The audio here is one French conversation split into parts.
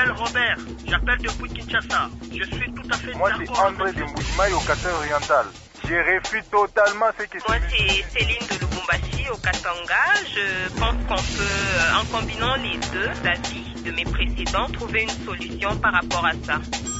m'appelle Robert, j'appelle depuis Kinshasa. Je suis tout à fait d'accord. Moi c'est André de Moujimaï au Katanga oriental. Je réfute totalement ce que Moi c'est Céline de Lubumbashi au Katanga. Je pense qu'on peut, en combinant les deux avis de mes précédents, trouver une solution par rapport à ça.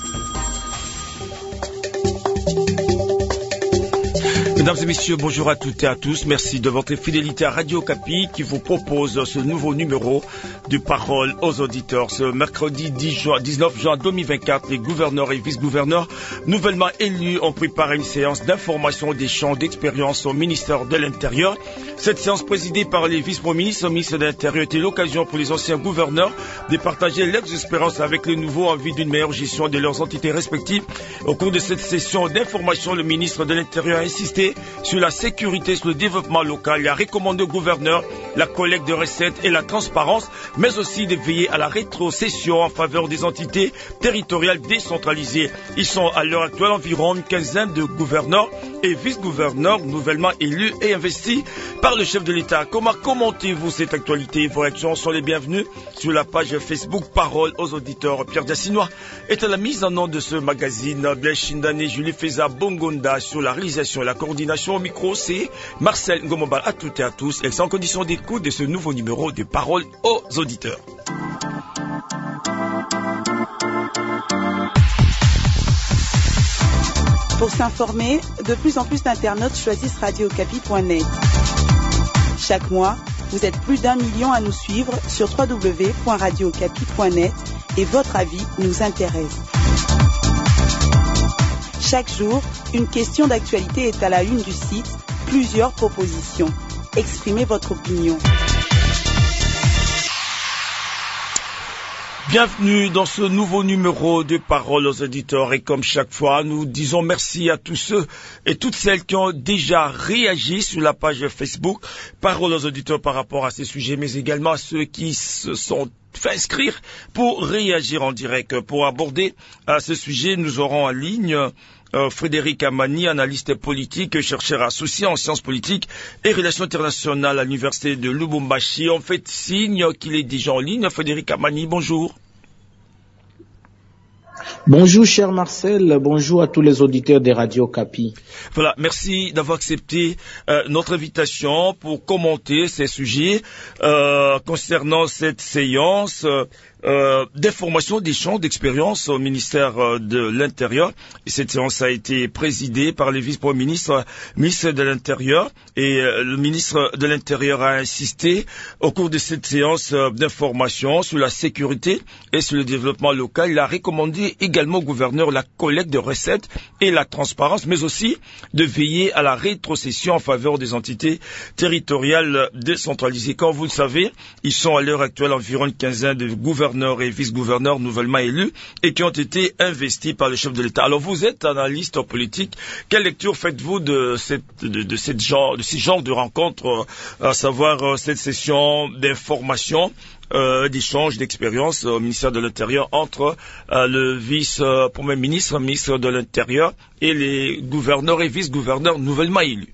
Mesdames et messieurs, bonjour à toutes et à tous. Merci de votre fidélité à Radio Okapi qui vous propose ce nouveau numéro de Parole aux auditeurs. Ce mercredi 19 juin 2024, les gouverneurs et vice-gouverneurs nouvellement élus ont préparé une séance d'information, d'échange, d'expérience au ministère de l'Intérieur. Cette séance présidée par les vice-premiers ministres, ministre de l'Intérieur, était l'occasion pour les anciens gouverneurs de partager leurs expériences avec les nouveaux en vue d'une meilleure gestion de leurs entités respectives. Au cours de cette session d'information, le ministre de l'Intérieur a insisté sur la sécurité, sur le développement local. Il a recommandé au gouverneur la collecte de recettes et la transparence, mais aussi de veiller à la rétrocession en faveur des entités territoriales décentralisées. Ils sont à l'heure actuelle environ une quinzaine de gouverneurs et vice-gouverneurs nouvellement élus et investis par le chef de l'État. Comment commentez-vous cette actualité? Vos réactions sont les bienvenues sur la page Facebook Parole aux auditeurs. Pierre Dassinois est à la mise en nom de ce magazine. Blaise Chindane, Julie Feza Bongonda sur la réalisation et la coordination. Au micro, c'est Marcel Ngomobal à toutes et à tous. Et c'est en condition d'écoute de ce nouveau numéro de Parole aux auditeurs. Pour s'informer, de plus en plus d'internautes choisissent radiocapi.net. Chaque mois, vous êtes plus d'1 million à nous suivre sur www.radiocapi.net et votre avis nous intéresse. Chaque jour, une question d'actualité est à la une du site, plusieurs propositions. Exprimez votre opinion. Bienvenue dans ce nouveau numéro de Parole aux auditeurs et comme chaque fois, nous disons merci à tous ceux et toutes celles qui ont déjà réagi sur la page Facebook Parole aux auditeurs par rapport à ces sujets, mais également à ceux qui se sont fait inscrire pour réagir en direct. Pour aborder ce sujet, nous aurons en ligne Frédéric Amani, analyste politique, chercheur associé en sciences politiques et relations internationales à l'université de Lubumbashi. On fait signe qu'il est déjà en ligne. Frédéric Amani, bonjour. Bonjour cher Marcel, bonjour à tous les auditeurs des Radio Okapi. Voilà, merci d'avoir accepté notre invitation pour commenter ces sujets concernant cette séance d'information, d'échange, d'expérience au ministère de l'Intérieur. Et cette séance a été présidée par les vice-premiers ministres, ministre de l'Intérieur. Et le ministre de l'Intérieur a insisté au cours de cette séance d'information sur la sécurité et sur le développement local. Il a recommandé également au gouverneur la collecte de recettes et la transparence, mais aussi de veiller à la rétrocession en faveur des entités territoriales décentralisées. Comme vous le savez, ils sont à l'heure actuelle environ une quinzaine de gouverneurs et vice-gouverneurs nouvellement élus et qui ont été investis par le chef de l'État. Alors vous êtes analyste politique. Quelle lecture faites-vous de ce genre de rencontre, à savoir cette session d'information, d'échange, d'expérience au ministère de l'Intérieur entre le vice-premier ministre, ministre de l'Intérieur et les gouverneurs et vice-gouverneurs nouvellement élus?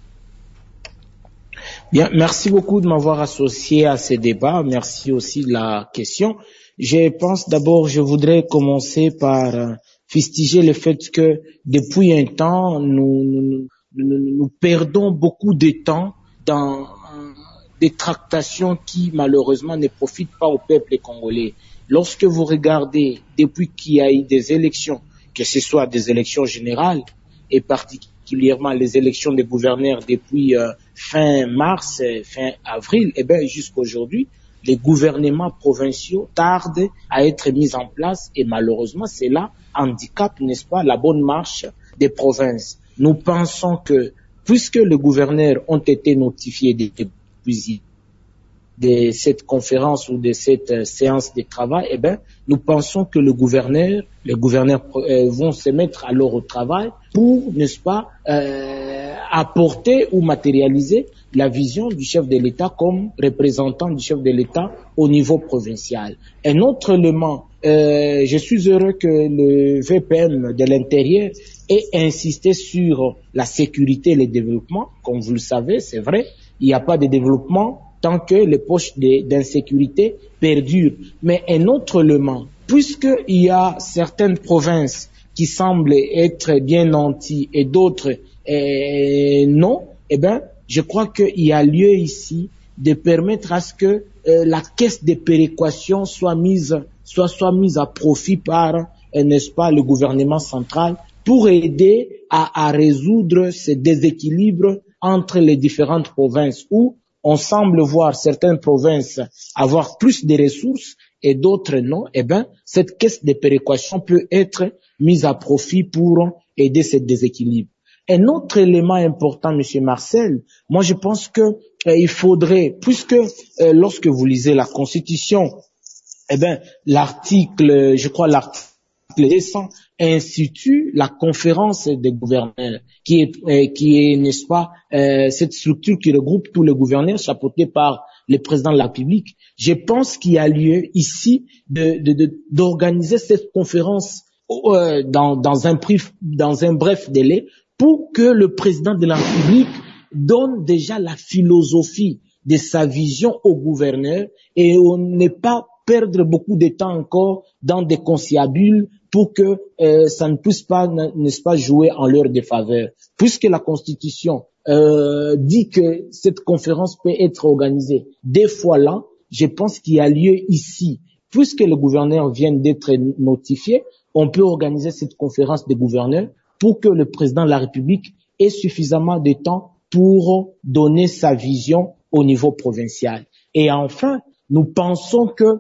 Bien, merci beaucoup de m'avoir associé à ces débats. Merci aussi de la question. Je pense d'abord, je voudrais commencer par fustiger le fait que depuis un temps, nous perdons beaucoup de temps dans des tractations qui malheureusement ne profitent pas au peuple congolais. Lorsque vous regardez, depuis qu'il y a eu des élections, que ce soit des élections générales et particulièrement les élections des gouverneurs depuis fin mars, fin avril, et bien jusqu'à aujourd'hui, les gouvernements provinciaux tardent à être mis en place et malheureusement cela handicape, n'est-ce pas, la bonne marche des provinces. Nous pensons que puisque les gouverneurs ont été notifiés depuis de cette conférence ou de cette séance de travail, eh bien, nous pensons que les gouverneurs vont se mettre alors au travail pour, n'est-ce pas, apporter ou matérialiser la vision du chef de l'État comme représentant du chef de l'État au niveau provincial. Un autre élément, je suis heureux que le VPM de l'Intérieur ait insisté sur la sécurité et le développement. Comme vous le savez, c'est vrai, il n'y a pas de développement tant que les poches d'insécurité perdurent. Mais un autre élément puisqu'il y a certaines provinces qui semblent être bien nanties et d'autres non, eh ben, je crois qu'il y a lieu ici de permettre à ce que la caisse de péréquation soit mise à profit par, n'est-ce pas, le gouvernement central pour aider à résoudre ce déséquilibre entre les différentes provinces où on semble voir certaines provinces avoir plus de ressources et d'autres non. Eh ben, cette caisse de péréquation peut être mise à profit pour aider ce déséquilibre. Un autre élément important, Monsieur Marcel, moi je pense que il faudrait, puisque lorsque vous lisez la Constitution, eh ben l'article 200 institue la conférence des gouverneurs, qui est, n'est-ce pas, cette structure qui regroupe tous les gouverneurs, chapeautés par le président de la République. Je pense qu'il y a lieu ici d'organiser cette conférence dans un bref délai, pour que le président de la République donne déjà la philosophie de sa vision au gouverneur et on n'est pas perdre beaucoup de temps encore dans des conciliabules pour que ça ne puisse pas, n'est-ce pas, jouer en leur défaveur. Puisque la Constitution dit que cette conférence peut être organisée 2 fois l'an, je pense qu'il y a lieu ici. Puisque le gouverneur vient d'être notifié, on peut organiser cette conférence des gouverneurs pour que le président de la République ait suffisamment de temps pour donner sa vision au niveau provincial. Et enfin, nous pensons que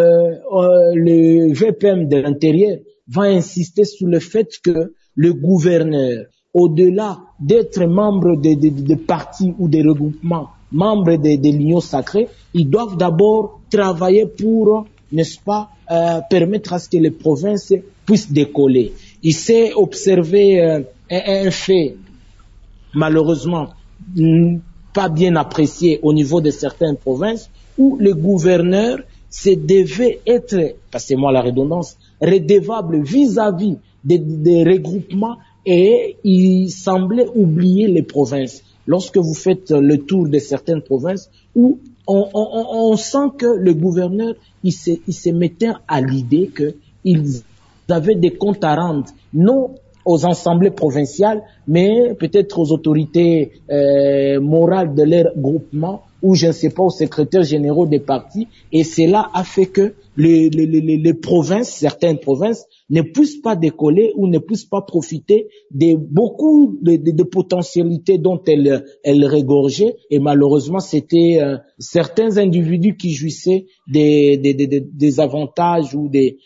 le VPM de l'Intérieur va insister sur le fait que le gouverneur, au-delà d'être membre de partis ou des regroupements, membre de l'Union sacrée, ils doivent d'abord travailler pour, n'est-ce pas, permettre à ce que les provinces puissent décoller. Il s'est observé un fait, malheureusement, pas bien apprécié au niveau de certaines provinces, où le gouverneur se devait être, passez-moi la redondance, redevable vis-à-vis des regroupements et il semblait oublier les provinces. Lorsque vous faites le tour de certaines provinces où on sent que le gouverneur, il se mettait à l'idée qu'ils avaient des comptes à rendre, non aux assemblées provinciales, mais peut-être aux autorités morales de leur groupement ou je ne sais pas aux secrétaires généraux des partis, et cela a fait que les provinces, certaines provinces, ne puissent pas décoller ou ne puissent pas profiter de beaucoup de potentialités dont elles regorgeaient, et malheureusement c'était certains individus qui jouissaient des avantages ou des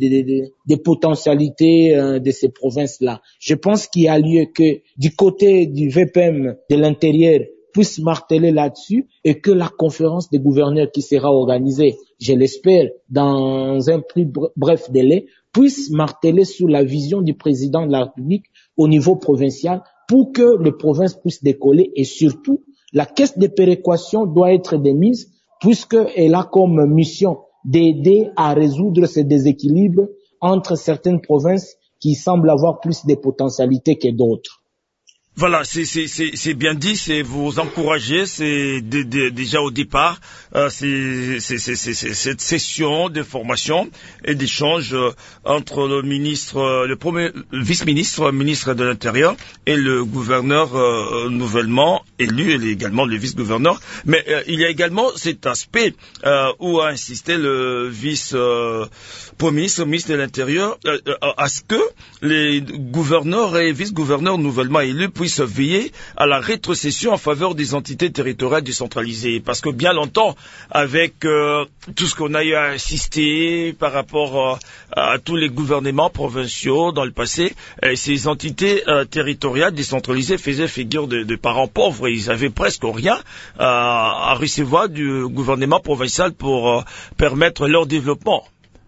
potentialités de ces provinces-là. Je pense qu'il y a lieu que du côté du VPM de l'Intérieur puisse marteler là-dessus et que la conférence des gouverneurs qui sera organisée, je l'espère, dans un plus bref délai, puisse marteler sur la vision du président de la République au niveau provincial pour que les provinces puissent décoller et surtout, la caisse de péréquation doit être démise puisqu'elle a comme mission d'aider à résoudre ces déséquilibres entre certaines provinces qui semblent avoir plus de potentialités que d'autres. Voilà, c'est bien dit, c'est vous encourager, c'est déjà au départ, c'est cette session de formation et d'échange entre le ministre, le vice-ministre, ministre de l'Intérieur et le gouverneur nouvellement élu et également le vice-gouverneur. Mais il y a également cet aspect où a insisté le vice-premier ministre de l'Intérieur à ce que les gouverneurs et vice-gouverneurs nouvellement élus puissent veiller à la rétrocession en faveur des entités territoriales décentralisées. Parce que bien longtemps, avec tout ce qu'on a eu à insister par rapport à tous les gouvernements provinciaux dans le passé, ces entités territoriales décentralisées faisaient figure de parents pauvres et ils avaient presque rien à recevoir du gouvernement provincial pour permettre leur développement.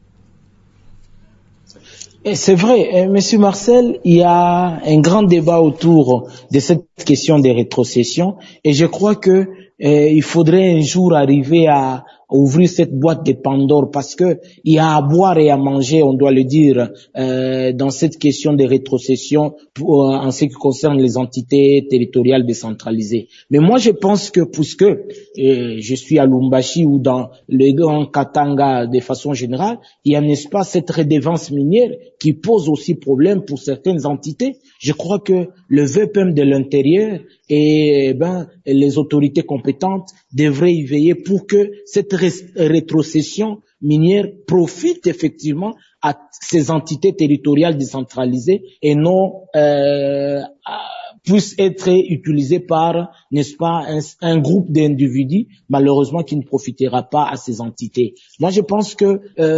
Et c'est vrai, Monsieur Marcel, il y a un grand débat autour de cette question des rétrocessions et je crois que il faudrait un jour arriver à ouvrir cette boîte de Pandore, parce que il y a à boire et à manger, on doit le dire, dans cette question de rétrocession en ce qui concerne les entités territoriales décentralisées. Mais moi, je pense que puisque je suis à Lubumbashi ou dans le Grand Katanga de façon générale, il y a, n'est-ce pas, cette redevance minière qui pose aussi problème pour certaines entités. Je crois que le VPM de l'intérieur et les autorités compétentes devraient y veiller pour que cette rétrocession minière profite effectivement à ces entités territoriales décentralisées et non puisse être utilisée par, n'est-ce pas, un groupe d'individus, malheureusement, qui ne profitera pas à ces entités. Moi, je pense que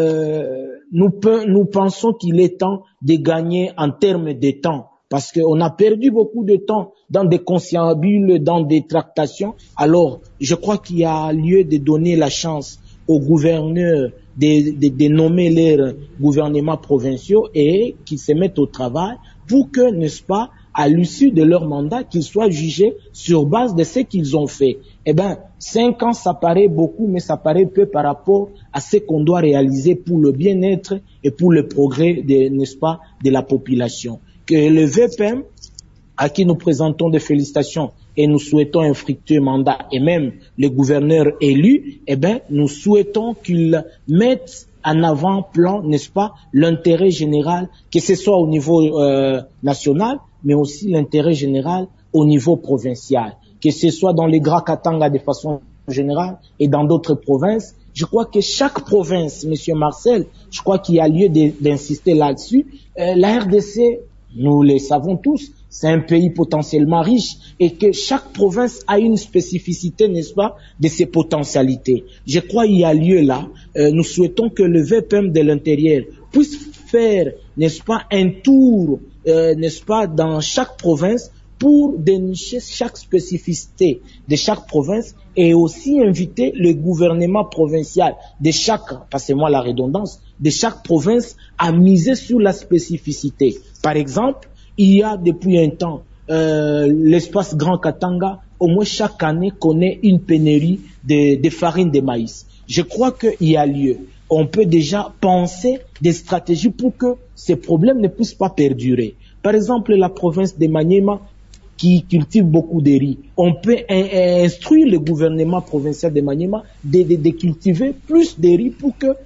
nous pensons qu'il est temps de gagner en termes de temps, parce qu'on a perdu beaucoup de temps dans des conciliabules, dans des tractations. Alors, je crois qu'il y a lieu de donner la chance aux gouverneurs de nommer leurs gouvernements provinciaux et qu'ils se mettent au travail pour que, n'est-ce pas, à l'issue de leur mandat, qu'ils soient jugés sur base de ce qu'ils ont fait. 5 ans, ça paraît beaucoup, mais ça paraît peu par rapport à ce qu'on doit réaliser pour le bien-être et pour le progrès, n'est-ce pas, de la population. Que le VPM, à qui nous présentons des félicitations et nous souhaitons un fructueux mandat, et même le gouverneur élu, nous souhaitons qu'il mette en avant-plan, n'est-ce pas, l'intérêt général, que ce soit au niveau national, mais aussi l'intérêt général au niveau provincial, que ce soit dans les Grands Katanga de façon générale et dans d'autres provinces. Je crois que chaque province, Monsieur Marcel, je crois qu'il y a lieu d'insister là-dessus. La RDC, nous le savons tous, c'est un pays potentiellement riche et que chaque province a une spécificité, n'est-ce pas, de ses potentialités. Je crois qu'il y a lieu là. Nous souhaitons que le VPM de l'intérieur puisse faire, n'est-ce pas, un tour, n'est-ce pas, dans chaque province pour dénicher chaque spécificité de chaque province et aussi inviter le gouvernement provincial de chaque, passez-moi la redondance, de chaque province à miser sur la spécificité. Par exemple, il y a depuis un temps, l'espace Grand Katanga, au moins chaque année, connaît une pénurie de farine de maïs. Je crois qu'il y a lieu. On peut déjà penser des stratégies pour que ces problèmes ne puissent pas perdurer. Par exemple, la province de Maniema, qui cultive beaucoup de riz. On peut instruire le gouvernement provincial de Maniema de cultiver plus de riz pour que,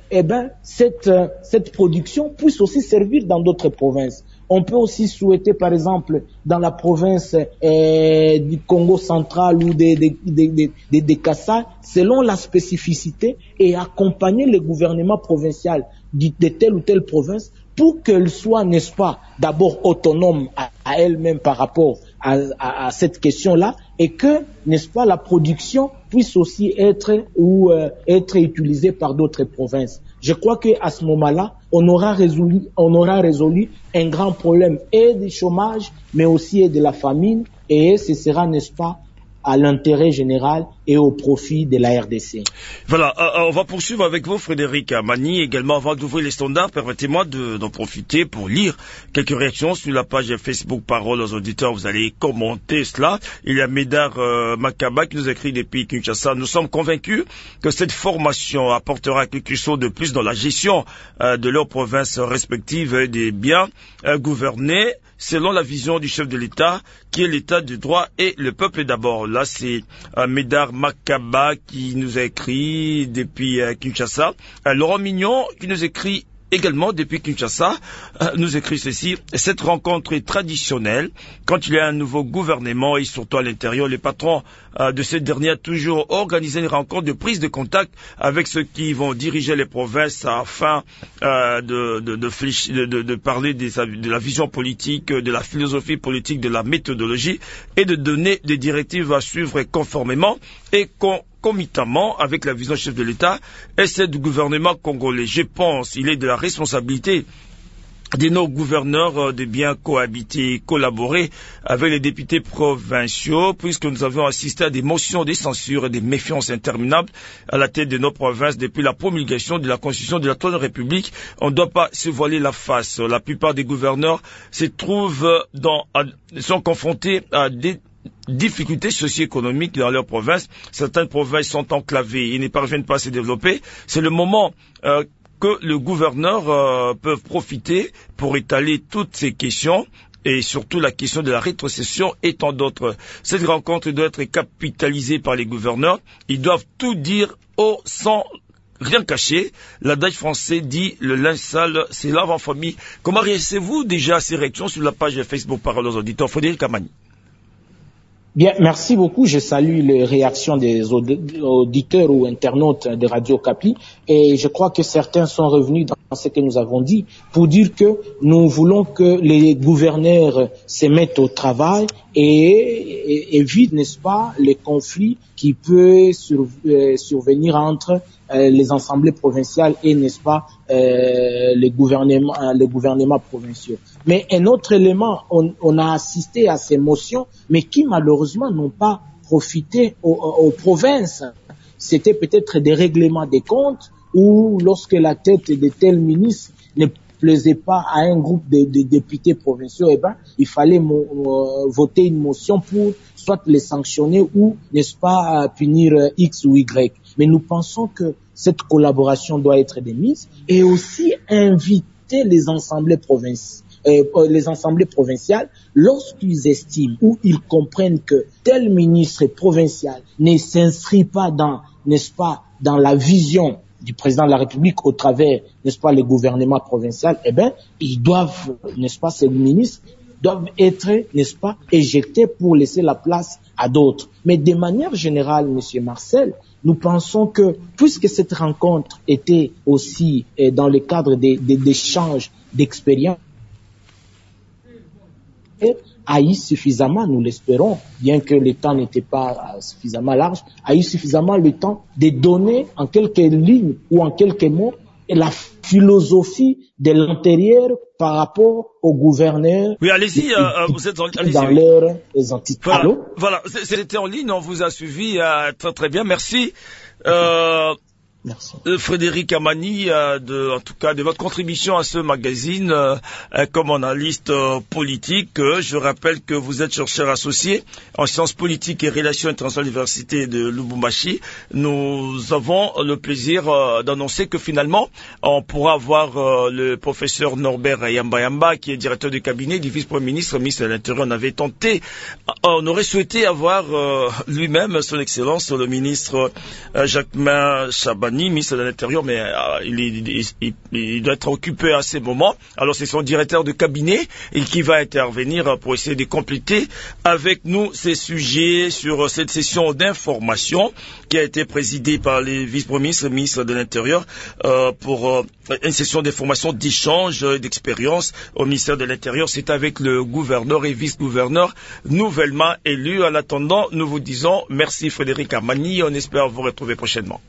cette production puisse aussi servir dans d'autres provinces. On peut aussi souhaiter, par exemple, dans la province du Congo central ou des Kassai, selon la spécificité, et accompagner le gouvernement provincial de telle ou telle province pour qu'elle soit, n'est-ce pas, d'abord autonome à elle-même par rapport à cette question-là, et que, n'est-ce pas, la production puisse aussi être utilisée par d'autres provinces. Je crois qu'à ce moment-là, on aura résolu un grand problème et du chômage, mais aussi de la famine, et ce sera, n'est-ce pas, à l'intérêt général et au profit de la RDC. Voilà, on va poursuivre avec vous, Frédéric Amani. Également, avant d'ouvrir les standards, permettez-moi d'en profiter pour lire quelques réactions sur la page Facebook Parole aux auditeurs. Vous allez commenter cela. Il y a Médard Makaba qui nous écrit depuis Kinshasa. Nous sommes convaincus que cette formation apportera quelque chose de plus dans la gestion de leurs provinces respectives et des biens gouvernés selon la vision du chef de l'État, qui est l'État de droit et le peuple d'abord. Là, c'est Médard Makaba qui nous a écrit depuis Kinshasa. Laurent Mignon qui nous écrit également depuis Kinshasa, nous écrit ceci: cette rencontre est traditionnelle. Quand il y a un nouveau gouvernement et surtout à l'intérieur, les patrons de cette dernière a toujours organisé une rencontre de prise de contact avec ceux qui vont diriger les provinces afin de parler de la vision politique, de la philosophie politique, de la méthodologie et de donner des directives à suivre conformément et concomitamment avec la vision chef de l'État et celle du gouvernement congolais. Je pense qu'il est de la responsabilité de nos gouverneurs de bien cohabiter, collaborer avec les députés provinciaux, puisque nous avons assisté à des motions de censure et des méfiances interminables à la tête de nos provinces depuis la promulgation de la Constitution de la Troisième République. On ne doit pas se voiler la face. La plupart des gouverneurs sont confrontés à des difficultés socio-économiques dans leur province. Certaines provinces sont enclavées, ils ne parviennent pas à se développer. C'est le moment que le gouverneur peut profiter pour étaler toutes ces questions et surtout la question de la rétrocession et tant d'autres. Cette rencontre doit être capitalisée par les gouverneurs. Ils doivent tout dire sans rien cacher. L'adage français dit le linge sale, c'est lave en famille. Comment réagissez-vous déjà à ces réactions sur la page Facebook Parole aux auditeurs? Frédéric Amani. Bien, merci beaucoup. Je salue les réactions des auditeurs ou internautes de Radio Okapi et je crois que certains sont revenus dans ce que nous avons dit pour dire que nous voulons que les gouverneurs se mettent au travail et évitent, n'est-ce pas, les conflits qui peuvent survenir entre les assemblées provinciales et, n'est-ce pas, les gouvernements provinciaux. Mais un autre élément, on a assisté à ces motions, mais qui malheureusement n'ont pas profité aux provinces. C'était peut-être des règlements des comptes ou lorsque la tête de tel ministre ne plaisait pas à un groupe de députés provinciaux, il fallait voter une motion pour soit les sanctionner ou, n'est-ce pas, punir X ou Y. Mais nous pensons que cette collaboration doit être démise et aussi inviter les assemblées provinciales lorsqu'ils estiment ou ils comprennent que tel ministre provincial ne s'inscrit pas dans, n'est-ce pas, dans la vision du président de la République au travers, n'est-ce pas, le gouvernement provincial, ils doivent, n'est-ce pas, ces ministres doivent être, n'est-ce pas, éjectés pour laisser la place à d'autres. Mais de manière générale, Monsieur Marcel, nous pensons que, puisque cette rencontre était aussi dans le cadre d'échanges d'expériences, a eu suffisamment, nous l'espérons, bien que le temps n'était pas suffisamment large, a eu suffisamment le temps de donner en quelques lignes ou en quelques mots la philosophie de l'intérieur par rapport au gouverneur. Oui, allez-y, vous êtes allez-y, dans leurs entités. Voilà, c'était en ligne, on vous a suivi très très bien, merci. Merci. Frédéric Amani, en tout cas de votre contribution à ce magazine comme analyste politique. Je rappelle que vous êtes chercheur associé en sciences politiques et relations internationales à l'université de Lubumbashi. Nous avons le plaisir d'annoncer que finalement on pourra avoir le professeur Norbert Yamba qui est directeur du cabinet du vice-premier ministre, ministre de l'Intérieur. On aurait souhaité avoir lui-même son excellence le ministre Jacquemain Chabani, ministre de l'Intérieur, mais il doit être occupé à ces moments. Alors c'est son directeur de cabinet et qui va intervenir pour essayer de compléter avec nous ces sujets sur cette session d'information qui a été présidée par les vice-premiers ministres, ministre de l'Intérieur, pour une session d'information, d'échange, d'expérience au ministère de l'Intérieur. C'est avec le gouverneur et vice-gouverneur nouvellement élus. En attendant, nous vous disons merci Frédéric Amani. On espère vous retrouver prochainement.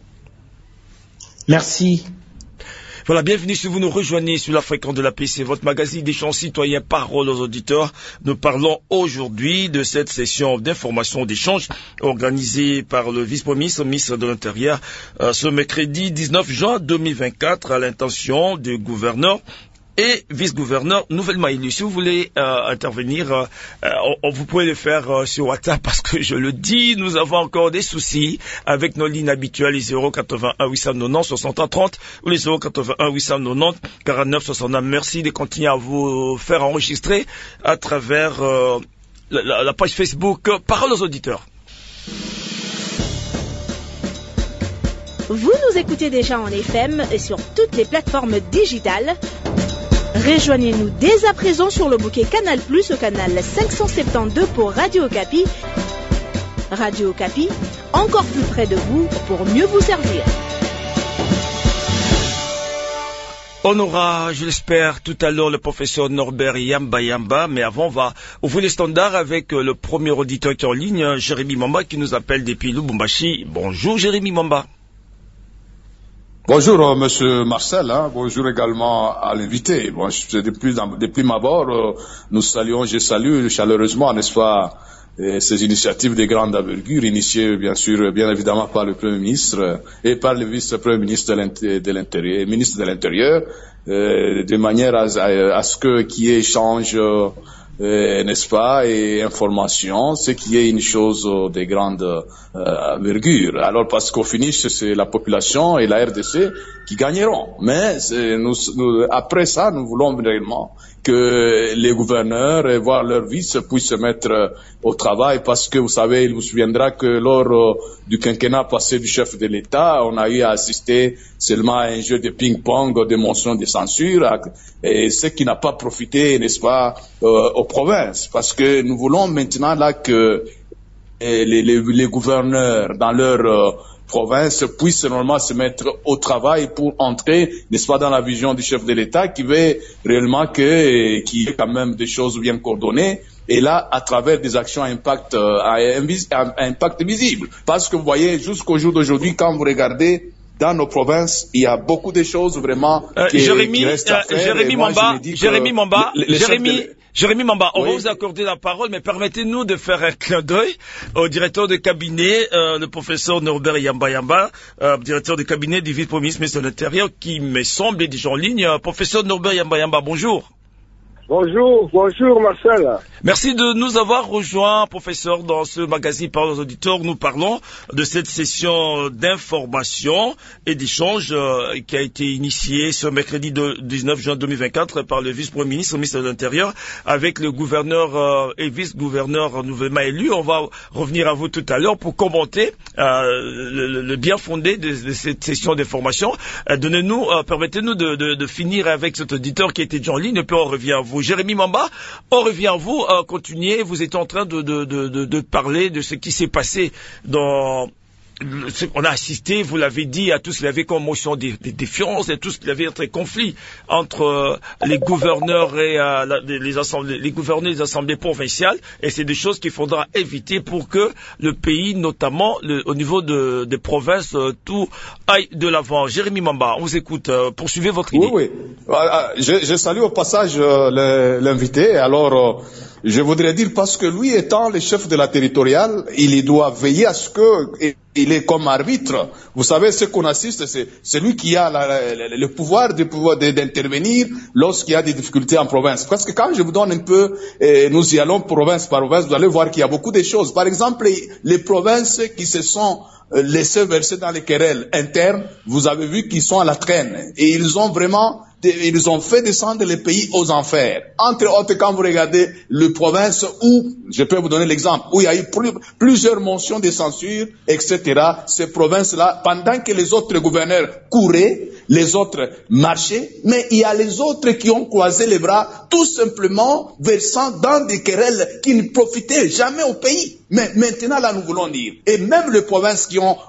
Merci. Voilà, bienvenue si vous nous rejoignez sur la fréquence de la paix, c'est votre magazine d'échange citoyen Parole aux auditeurs. Nous parlons aujourd'hui de cette session d'information d'échange organisée par le vice-premier ministre, ministre de l'Intérieur, ce mercredi 19 juin 2024 à l'intention du gouverneur et vice-gouverneur nouvellement élu. Si vous voulez intervenir, vous pouvez le faire sur WhatsApp parce que je le dis, nous avons encore des soucis avec nos lignes habituelles, les 081 890 60 30 ou les 081 890 49 69. Merci de continuer à vous faire enregistrer à travers la page Facebook Parole aux auditeurs. Vous nous écoutez déjà en FM et sur toutes les plateformes digitales. Rejoignez-nous dès à présent sur le bouquet Canal+, au canal 572 pour Radio Okapi. Radio Okapi, encore plus près de vous pour mieux vous servir. On aura, je l'espère, tout à l'heure le professeur Norbert Yamba, mais avant on va ouvrir les standards avec le premier auditeur qui est en ligne, Jérémy Mamba, qui nous appelle depuis Lubumbashi. Bonjour Jérémy Mamba. Bonjour Monsieur Marcel, bonjour également à l'invité. Bon, depuis ma bord, je salue chaleureusement, n'est-ce pas, ces initiatives de grande envergure, initiées bien évidemment par le Premier ministre et par le vice-premier ministre de l'Intérieur, de manière à ce qu'il y ait échange n'est-ce pas, et information, ce qui est une chose de grande envergure. Alors parce qu'au finish, c'est la population et la RDC qui gagneront. Mais après ça, nous voulons réellement que les gouverneurs et voire leurs vices puissent se mettre au travail, parce que vous savez, il vous souviendra que lors du quinquennat passé du chef de l'État, on a eu à assister seulement à un jeu de ping-pong de motion de censure, et ce qui n'a pas profité, n'est-ce pas, aux provinces, parce que nous voulons maintenant là que les gouverneurs dans leur province puissent normalement se mettre au travail pour entrer, n'est-ce pas, dans la vision du chef de l'État qui veut réellement qu'il y ait quand même des choses bien coordonnées, et là, à travers des actions à impact visible. Parce que vous voyez, jusqu'au jour d'aujourd'hui, quand vous regardez dans nos provinces, il y a beaucoup de choses vraiment qui restent à faire. Jérémy Mamba, on va vous accorder la parole, mais permettez-nous de faire un clin d'œil au directeur de cabinet, le professeur Norbert Yamba, directeur de cabinet du vice-premier ministre de l'Intérieur, qui me semble est déjà en ligne. Professeur Norbert Yamba, bonjour. Bonjour Marcel. Merci de nous avoir rejoints, professeur, dans ce magazine Parole aux auditeurs. Nous parlons de cette session d'information et d'échange qui a été initiée ce mercredi 19 juin 2024 par le vice-premier ministre, ministre de l'Intérieur, avec le gouverneur et vice-gouverneur nouvellement élu. On va revenir à vous tout à l'heure pour commenter le bien fondé de cette session d'information. Permettez-nous de finir avec cet auditeur qui était déjà en ligne, et puis on revient à vous. Jérémy Mamba, on revient à vous. Continuez. Vous êtes en train de parler de ce qui s'est passé dans... On a assisté, vous l'avez dit, à tout ce qu'il y avait comme motion de défiance et tout ce qu'il y avait entre conflits entre les gouverneurs et les gouverneurs des assemblées provinciales, et c'est des choses qu'il faudra éviter pour que le pays, notamment au niveau des provinces, tout aille de l'avant. Jérémy Mamba, on vous écoute. Poursuivez votre idée. Oui. Je salue au passage l'invité. Alors, je voudrais dire, parce que lui étant le chef de la territoriale, il doit veiller à ce que il est comme arbitre. Vous savez, ce qu'on assiste, c'est lui qui a le pouvoir d'intervenir lorsqu'il y a des difficultés en province. Parce que quand je vous donne un peu, nous y allons province par province, vous allez voir qu'il y a beaucoup de choses. Par exemple, les provinces qui se sont laissées verser dans les querelles internes, vous avez vu qu'ils sont à la traîne. Et ils ont fait descendre le pays aux enfers. Entre autres, quand vous regardez les provinces où, je peux vous donner l'exemple, où il y a eu plusieurs motions de censure, etc., ces provinces-là, pendant que les autres gouverneurs couraient, les autres marchaient, mais il y a les autres qui ont croisé les bras, tout simplement versant dans des querelles qui ne profitaient jamais au pays. Mais maintenant, là, nous voulons dire, et même les provinces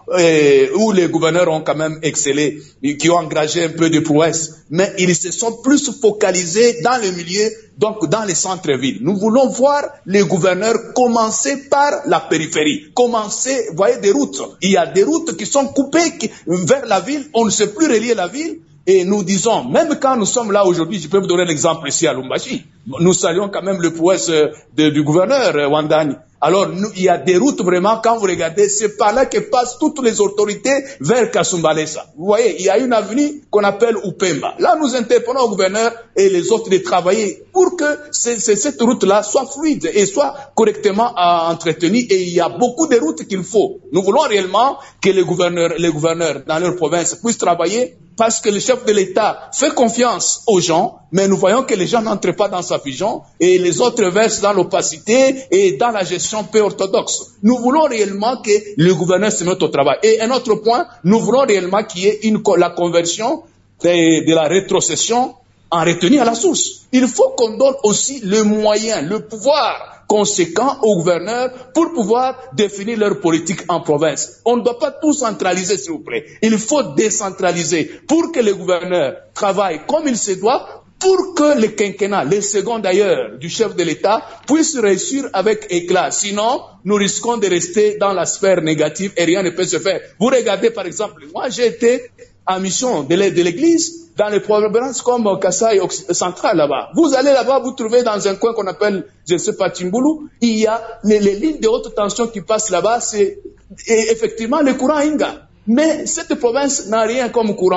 où les gouverneurs ont quand même excellé, qui ont engagé un peu de prouesse, mais ils se sont plus focalisés dans le milieu, donc dans les centres-villes. Nous voulons voir les gouverneurs commencer par la périphérie, vous voyez, des routes. Il y a des routes qui sont coupées vers la ville, on ne sait plus relier la ville. Et nous disons, même quand nous sommes là aujourd'hui, je peux vous donner l'exemple ici à Lumbashi, nous saluons quand même le prouesse du gouverneur Wandani. Alors, il y a des routes vraiment, quand vous regardez, c'est par là que passent toutes les autorités vers Kasumbalesa. Vous voyez, il y a une avenue qu'on appelle Upemba. Là, nous interpellons au gouverneur et les autres de travailler pour que cette route-là soit fluide et soit correctement entretenue. Et il y a beaucoup de routes qu'il faut. Nous voulons réellement que les gouverneurs dans leur province puissent travailler, parce que le chef de l'État fait confiance aux gens, mais nous voyons que les gens n'entrent pas dans sa vision et les autres versent dans l'opacité et dans la gestion peu orthodoxe. Nous voulons réellement que le gouverneur se mette au travail. Et un autre point, nous voulons réellement qu'il y ait la conversion de la rétrocession en retenue à la source. Il faut qu'on donne aussi le moyen, le pouvoir conséquent aux gouverneurs pour pouvoir définir leur politique en province. On ne doit pas tout centraliser, s'il vous plaît. Il faut décentraliser pour que les gouverneurs travaillent comme il se doit, pour que le quinquennat, les seconds d'ailleurs du chef de l'État, puissent réussir avec éclat. Sinon, nous risquons de rester dans la sphère négative et rien ne peut se faire. Vous regardez par exemple, moi j'ai été en mission de l'Église dans les provinces comme Kasaï central là-bas. Vous allez là-bas, vous trouvez dans un coin qu'on appelle, je ne sais pas, Timboulou, il y a les lignes de haute tension qui passent là-bas, c'est effectivement le courant Inga. Mais cette province n'a rien comme courant.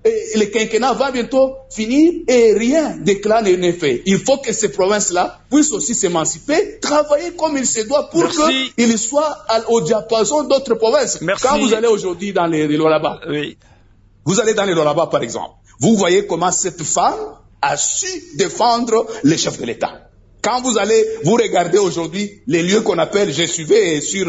Et le quinquennat va bientôt finir et rien d'éclat n'est fait. Il faut que ces provinces-là puissent aussi s'émanciper, travailler comme il se doit pour qu'ils soient au diapason d'autres provinces. Merci. Quand vous allez aujourd'hui dans les Lualaba, vous allez dans les Lualaba par exemple, vous voyez comment cette femme a su défendre les chefs de l'État. Quand vous allez, vous regardez aujourd'hui les lieux qu'on appelle, j'ai suivi sur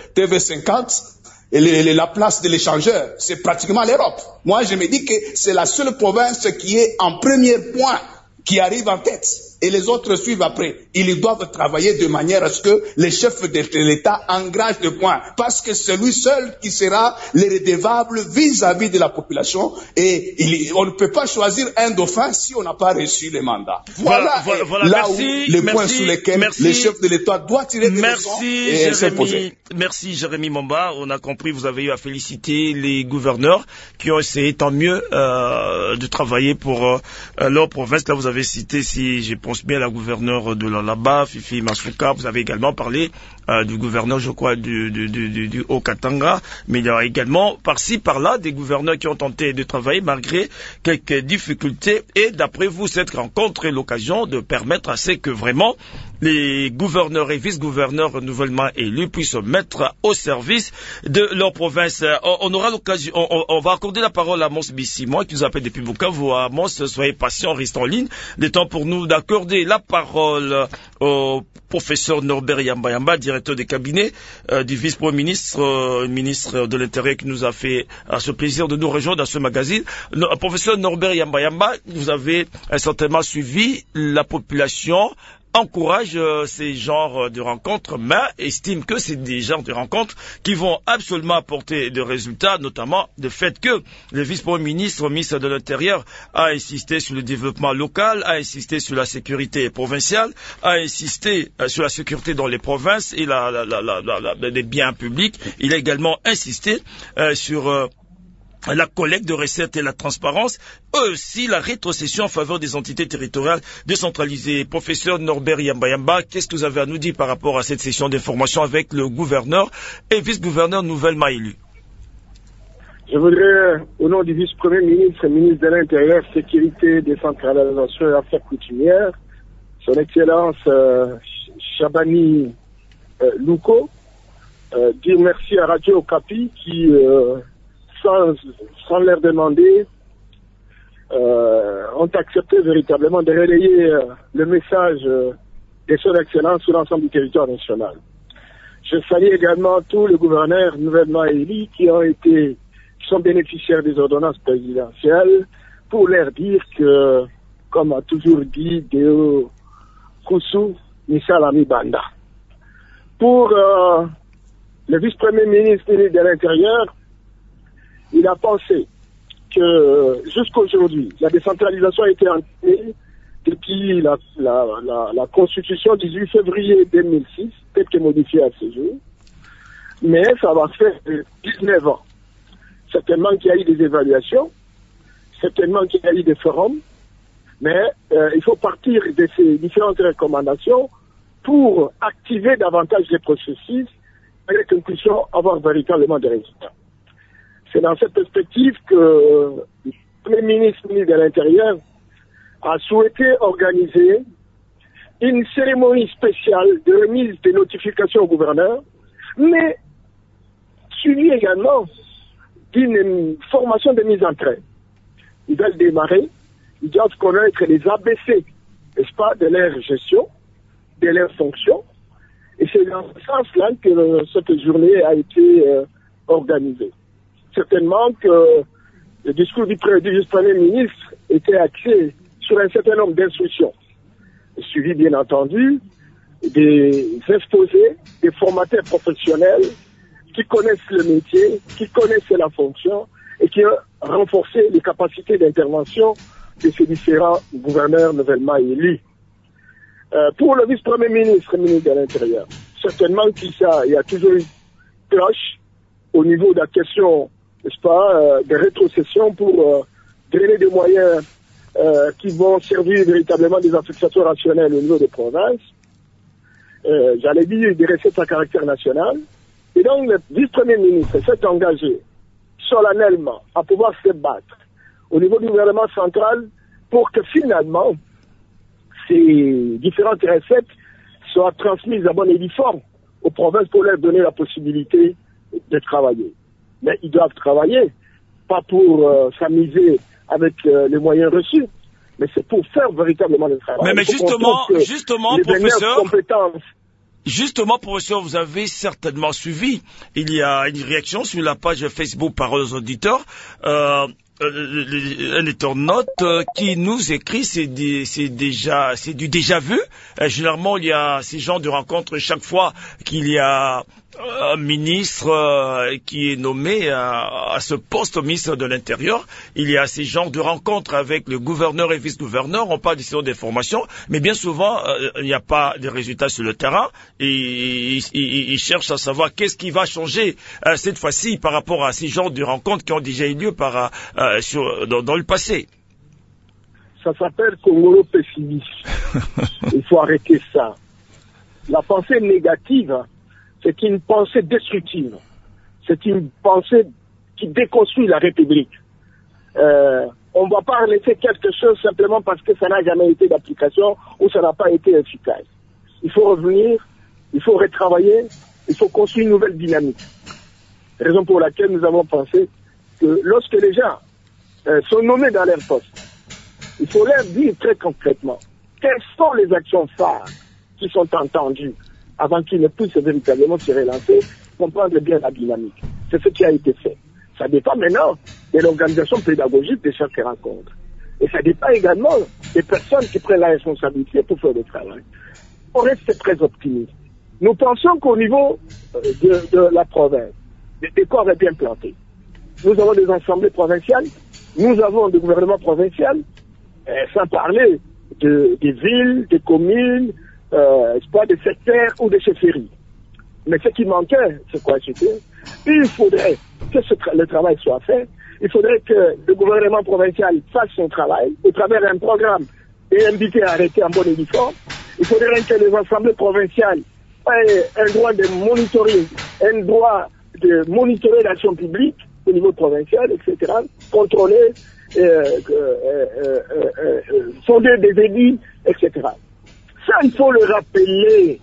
TV50, et la place de l'échangeur, c'est pratiquement l'Europe. Moi, je me dis que c'est la seule province qui est en premier point, qui arrive en tête. Et les autres suivent après. Ils doivent travailler de manière à ce que les chefs de l'État engagent des points. Parce que c'est lui seul qui sera le redevable vis-à-vis de la population. Et on ne peut pas choisir un dauphin si on n'a pas reçu les mandats. Voilà là où les points sur lesquels les chefs de l'État doivent tirer des leçons et s'imposer. Merci Jérémy Momba. On a compris, vous avez eu à féliciter les gouverneurs qui ont essayé tant mieux de travailler pour leur province. Là, vous avez cité, si je pense bien, la gouverneure de Lualaba, Fifi Masuka. Vous avez également parlé du gouverneur, je crois, du Haut-Katanga, mais il y a également par-ci, par-là, des gouverneurs qui ont tenté de travailler malgré quelques difficultés. Et d'après vous, cette rencontre est l'occasion de permettre à ce que vraiment les gouverneurs et vice-gouverneurs nouvellement élus puissent se mettre au service de leur province. On aura l'occasion, on va accorder la parole à Mons Bissimois qui nous appelle depuis Bukavu. Mons, soyez patient, restez en ligne. Le temps pour nous d'accorder la parole au professeur Norbert Yamba, directeur des cabinets du vice-premier ministre, ministre de l'Intérieur, qui nous a fait ce plaisir de nous rejoindre dans ce magazine. Professeur Norbert Yamba, vous avez certainement suivi la population encourage ces genres de rencontres, mais estime que c'est des genres de rencontres qui vont absolument apporter des résultats, notamment le fait que le vice-premier ministre, ministre de l'Intérieur, a insisté sur le développement local, a insisté sur la sécurité provinciale, a insisté sur la sécurité dans les provinces et les biens publics. Il a également insisté sur la collecte de recettes et la transparence, aussi la rétrocession en faveur des entités territoriales décentralisées. Professeur Norbert Yamba, qu'est-ce que vous avez à nous dire par rapport à cette session d'information avec le gouverneur et vice-gouverneur nouvellement élu? Je voudrais, au nom du vice-premier ministre, ministre de l'Intérieur, Sécurité, Décentralisation et Affaires coutumières, son Excellence Chabani Louko, dire merci à Radio Okapi qui... sans leur demander, ont accepté véritablement de relayer le message de son Excellence sur l'ensemble du territoire national. Je salue également tous les gouverneurs nouvellement élus qui sont bénéficiaires des ordonnances présidentielles pour leur dire que, comme a toujours dit Deo Koussou Nisalami Banda. Pour le vice-premier ministre de l'Intérieur, il a pensé que jusqu'aujourd'hui, la décentralisation a été entamée depuis la Constitution du 18 février 2006, peut-être qu'elle est modifiée à ce jour, mais ça va faire 19 ans. Certainement qu'il y a eu des évaluations, certainement qu'il y a eu des forums, mais il faut partir de ces différentes recommandations pour activer davantage les processus et que nous puissions avoir véritablement des résultats. C'est dans cette perspective que le Premier ministre de l'Intérieur a souhaité organiser une cérémonie spéciale de remise des notifications au gouverneur, mais suivie également d'une formation de mise en train. Ils veulent démarrer, ils doivent connaître les ABC, n'est-ce pas, de leur gestion, de leur fonction, et c'est dans ce sens-là que cette journée a été organisée. Certainement que le discours du vice-premier ministre était axé sur un certain nombre d'instructions, suivi bien entendu des exposés, des formateurs professionnels qui connaissent le métier, qui connaissent la fonction et qui ont renforcé les capacités d'intervention de ces différents gouverneurs nouvellement élus. Pour le vice-premier ministre, ministre de l'Intérieur, certainement qu'il y a toujours une cloche au niveau de la question, n'est-ce pas, de rétrocession pour drainer des moyens qui vont servir véritablement des affectations rationnelles au niveau des provinces. J'allais dire des recettes à caractère national. Et donc le vice-premier ministre s'est engagé solennellement à pouvoir se battre au niveau du gouvernement central pour que finalement ces différentes recettes soient transmises à bonne et due forme aux provinces pour leur donner la possibilité de travailler. Mais ils doivent travailler, pas pour s'amuser avec les moyens reçus, mais c'est pour faire véritablement le travail. Mais justement, professeur, justement, professeur, vous avez certainement suivi. Il y a une réaction sur la page Facebook Parole aux auditeurs. Un internaute qui nous écrit, c'est du déjà vu. Généralement, il y a ces genres de rencontres chaque fois qu'il y a un ministre qui est nommé à ce poste, au ministre de l'Intérieur. Il y a ces genres de rencontres avec le gouverneur et vice-gouverneur. On parle d'ici d'information, mais bien souvent, il n'y a pas de résultats sur le terrain. Et ils cherchent à savoir qu'est-ce qui va changer cette fois-ci par rapport à ces genres de rencontres qui ont déjà eu lieu dans le passé. Ça s'appelle congolo-pessimisme. Il faut arrêter ça. La pensée négative, c'est une pensée destructive. C'est une pensée qui déconstruit la République. On ne va pas laisser quelque chose simplement parce que ça n'a jamais été d'application ou ça n'a pas été efficace. Il faut revenir, il faut retravailler, il faut construire une nouvelle dynamique. Raison pour laquelle nous avons pensé que lorsque les gens sont nommés dans leur poste, il faut leur dire très concrètement quelles sont les actions phares qui sont entendues avant qu'ils ne puissent véritablement se relancer, comprendre bien la dynamique. C'est ce qui a été fait. Ça dépend maintenant de l'organisation pédagogique de chaque rencontre. Et ça dépend également des personnes qui prennent la responsabilité pour faire le travail. On reste très optimiste. Nous pensons qu'au niveau de la province, le décor est bien planté. Nous avons des assemblées provinciales, nous avons des gouvernements provinciaux, sans parler des villes, des communes, pas des secteurs ou des chefferies. Mais ce qui manquait, c'est quoi? Il faudrait que le travail soit fait. Il faudrait que le gouvernement provincial fasse son travail au travers d'un programme et inviter à arrêter en bonne et due forme. Il faudrait que les assemblées provinciales aient un droit de monitoring, un droit de monitorer l'action publique au niveau provincial, etc. Contrôler, fonder des élus, etc. Ça, il faut le rappeler.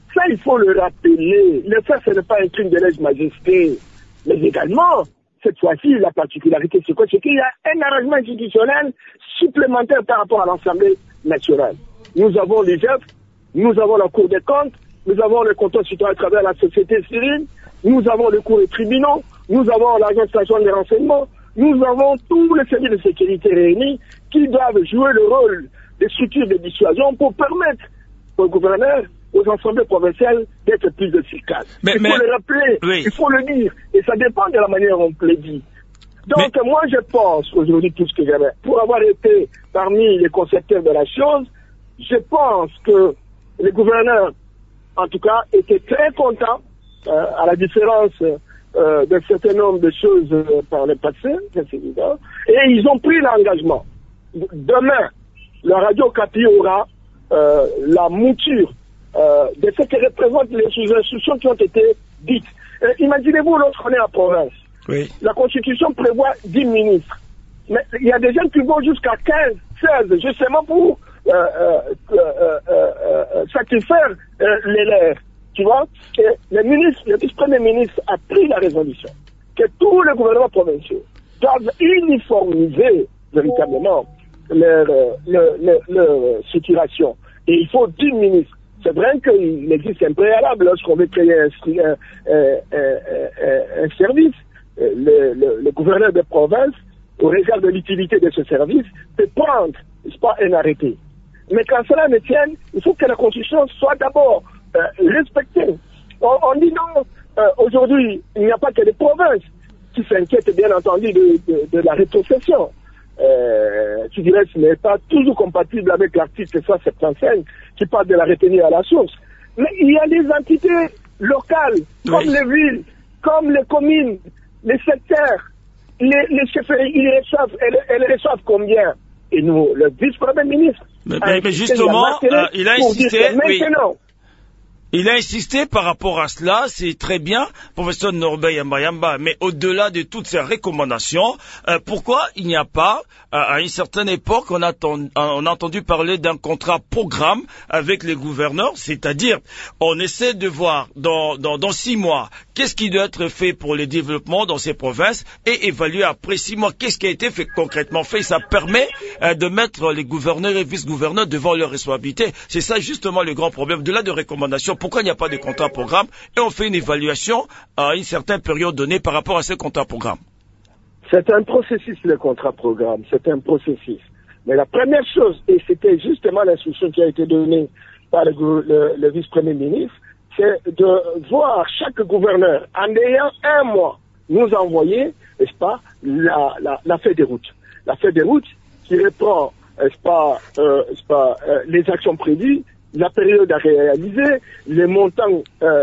Le fait, ce n'est pas un crime de lèse-majesté. Mais également, cette fois-ci, la particularité, c'est quoi? C'est qu'il y a un arrangement institutionnel supplémentaire par rapport à l'Assemblée nationale. Nous avons l'IGF, nous avons la Cour des comptes, nous avons le contrôle citoyen à travers la société civile, nous avons le cours des tribunaux, nous avons l'Agence nationale des renseignements, nous avons tous les services de sécurité réunis qui doivent jouer le rôle des structures de dissuasion pour permettre aux gouverneurs, aux assemblées provinciales d'être plus efficaces. Il faut le rappeler, oui. Il faut le dire, et ça dépend de la manière dont on le dit. Donc moi je pense aujourd'hui tout ce que j'avais, pour avoir été parmi les concepteurs de la chose, je pense que les gouverneurs, en tout cas, étaient très contents, à la différence d'un certain nombre de choses par le passé, c'est évident, et ils ont pris l'engagement. Demain, la Radio Capi aura la mouture de ce que représentent les sous-instructions qui ont été dites. Imaginez-vous lorsqu'on est en province. Oui. La Constitution prévoit 10 ministres. Mais il y a des gens qui vont jusqu'à 15, 16, justement pour satisfaire les leurs. Tu vois, et le vice-premier ministre a pris la résolution que tous les gouvernements provinciaux doivent uniformiser véritablement leur situation. Et il faut 10 ministres. C'est vrai qu'il existe un préalable lorsqu'on veut créer un service. Le gouverneur de province, au regard de l'utilité de ce service, peut prendre, n'est-ce pas, un arrêté. Mais quand cela ne tienne, il faut que la Constitution soit d'abord respectée. On dit non, aujourd'hui, il n'y a pas que les provinces qui s'inquiètent, bien entendu, de la rétrocession. Tu dirais que ce n'est pas toujours compatible avec l'article 175 qui parle de la retenue à la source. Mais il y a des entités locales, comme les villes, comme les communes, les secteurs, les chefferies, elles reçoivent combien? Et nous, le vice-premier ministre... Mais justement, il a insisté... Maintenant, Il a insisté par rapport à cela, c'est très bien, professeur Norbert Yamba, mais au-delà de toutes ces recommandations, pourquoi il n'y a pas, à une certaine époque, on a entendu parler d'un contrat programme avec les gouverneurs, c'est-à-dire, on essaie de voir dans 6 mois, qu'est-ce qui doit être fait pour le développement dans ces provinces, et évaluer après 6 mois, qu'est-ce qui a été fait concrètement fait. Ça permet de mettre les gouverneurs et vice-gouverneurs devant leurs responsabilités. C'est ça justement le grand problème, de là de recommandations. Pourquoi il n'y a pas de contrat programme et on fait une évaluation à une certaine période donnée par rapport à ce contrat programme? C'est un processus, le contrat programme, c'est un processus. Mais la première chose, et c'était justement l'instruction qui a été donnée par le vice-premier ministre, c'est de voir chaque gouverneur, en ayant un mois, nous envoyer, n'est-ce pas, la feuille de route. La feuille de route qui reprend, n'est-ce pas, les actions prévues, la période à réaliser, les montants,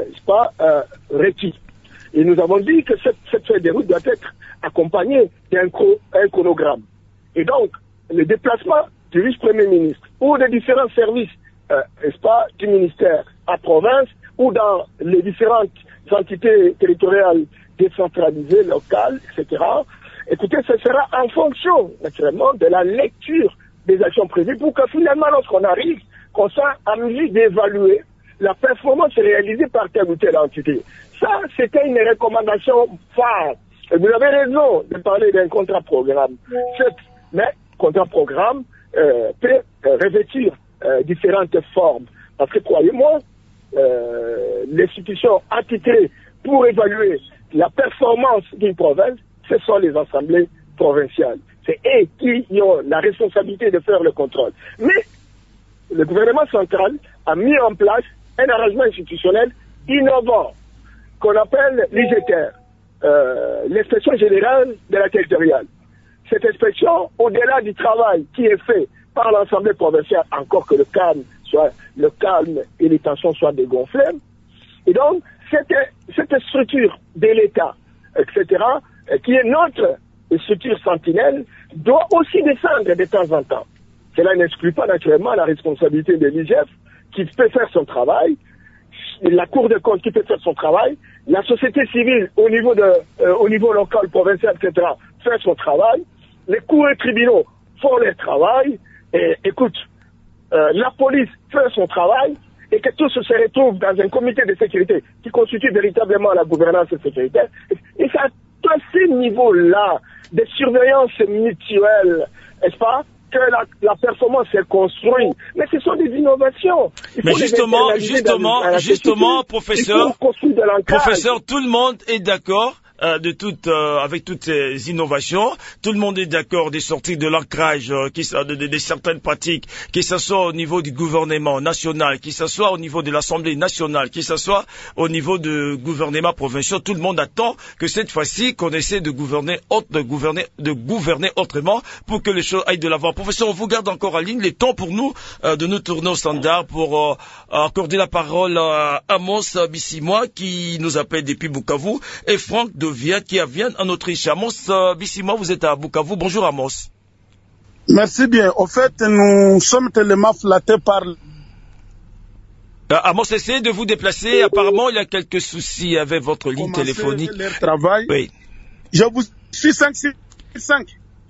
requis. Et nous avons dit que cette feuille de route doit être accompagnée d'un chronogramme. Et donc, le déplacement du vice-premier ministre ou des différents services, du ministère à province ou dans les différentes entités territoriales décentralisées, locales, etc. Écoutez, ce sera en fonction, naturellement, de la lecture des actions prévues pour que finalement, lorsqu'on arrive, qu'on soit en mesure d'évaluer la performance réalisée par telle ou telle entité. Ça, c'était une recommandation phare. Et vous avez raison de parler d'un contrat programme. Mais contrat programme peut revêtir différentes formes. Parce que croyez-moi, l'institution attitrée pour évaluer la performance d'une province, ce sont les assemblées provinciales. C'est eux qui ont la responsabilité de faire le contrôle. Mais le gouvernement central a mis en place un arrangement institutionnel innovant qu'on appelle l'IGTER, l'inspection générale de la territoriale. Cette inspection, au-delà du travail qui est fait par l'Assemblée provinciale, encore que le calme et les tensions soient dégonflées, et donc cette structure de l'État, etc., qui est notre structure sentinelle, doit aussi descendre de temps en temps. Cela n'exclut pas naturellement la responsabilité de l'IGF qui peut faire son travail, la Cour des comptes qui peut faire son travail, la société civile au niveau local, provincial, etc., fait son travail, les cours et tribunaux font leur travail, et écoute, la police fait son travail, et que tous se retrouvent dans un comité de sécurité qui constitue véritablement la gouvernance sécuritaire. Et c'est à tous ces niveaux-là de surveillance mutuelle, n'est-ce pas, que la performance est construite. Mais ce sont des innovations. Mais justement, professeur, tout le monde est d'accord avec toutes ces innovations. Tout le monde est d'accord des sorties de l'ancrage, de certaines pratiques, que ce soit au niveau du gouvernement national, que ce soit au niveau de l'Assemblée nationale, que ce soit au niveau du gouvernement provincial. Tout le monde attend que cette fois-ci, qu'on essaie de gouverner autrement pour que les choses aillent de l'avant. Professeur, on vous garde encore en ligne. Il est temps pour nous de nous tourner au standard pour accorder la parole à Amos Bissimois qui nous appelle depuis Bukavu et Franck qui vient en Autriche. Amos Bissimois, vous êtes à Bukavu. Bonjour Amos. Merci bien. Au fait, nous sommes tellement flattés par... Amos, essayez de vous déplacer. Apparemment, il y a quelques soucis avec votre ligne téléphonique. Leur travail. Oui. Je vous suis 5-5.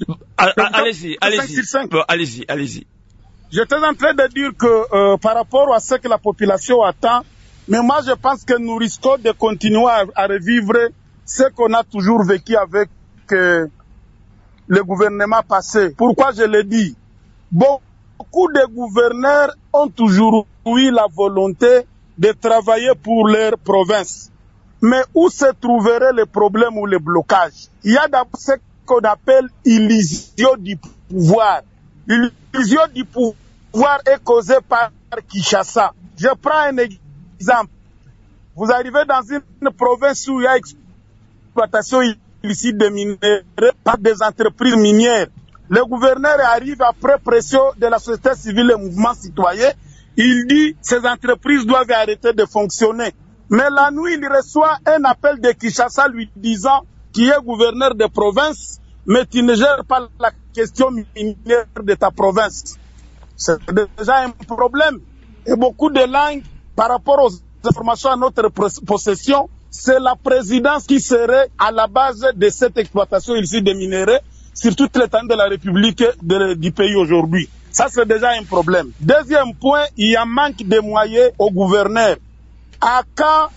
Allez-y. J'étais en train de dire que par rapport à ce que la population attend, mais moi je pense que nous risquons de continuer à revivre ce qu'on a toujours vécu avec le gouvernement passé. Pourquoi je le dis? Beaucoup de gouverneurs ont toujours eu la volonté de travailler pour leur province. Mais où se trouverait le problème ou le blocage? Il y a d'abord ce qu'on appelle illusion du pouvoir. L'illusion du pouvoir est causée par Kinshasa. Je prends un exemple. Vous arrivez dans une province où il y a exploitation illicite de minerais par des entreprises minières. Le gouverneur arrive après pression de la société civile et mouvement citoyen. Il dit que ces entreprises doivent arrêter de fonctionner. Mais la nuit, il reçoit un appel de Kinshasa lui disant qu'il est gouverneur de province, mais tu ne gères pas la question minière de ta province. C'est déjà un problème. Et beaucoup de langues par rapport aux informations à notre possession, c'est la présidence qui serait à la base de cette exploitation illicite des minerais sur toute l'étendue de la République du pays aujourd'hui. Ça, c'est déjà un problème. Deuxième point, il y a un manque de moyens au gouverneur. À quand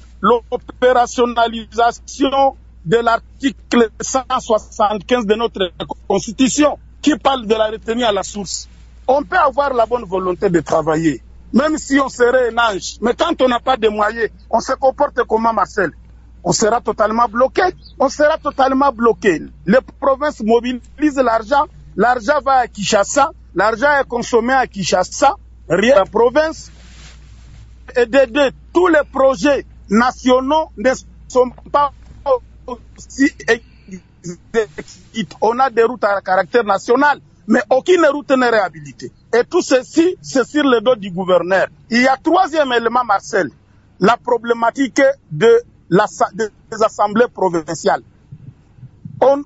l'opérationnalisation de l'article 175 de notre Constitution qui parle de la retenue à la source? On peut avoir la bonne volonté de travailler, même si on serait un ange. Mais quand on n'a pas de moyens, on se comporte comment, Marcel? On sera totalement bloqué. On sera totalement bloqué. Les provinces mobilisent l'argent. L'argent va à Kinshasa. L'argent est consommé à Kinshasa. Rien à la province. Et d'aider tous les projets nationaux ne sont pas aussi. On a des routes à caractère national, mais aucune route n'est réhabilitée. Et tout ceci, c'est sur le dos du gouverneur. Il y a troisième élément, Marcel, la problématique des assemblées provinciales. On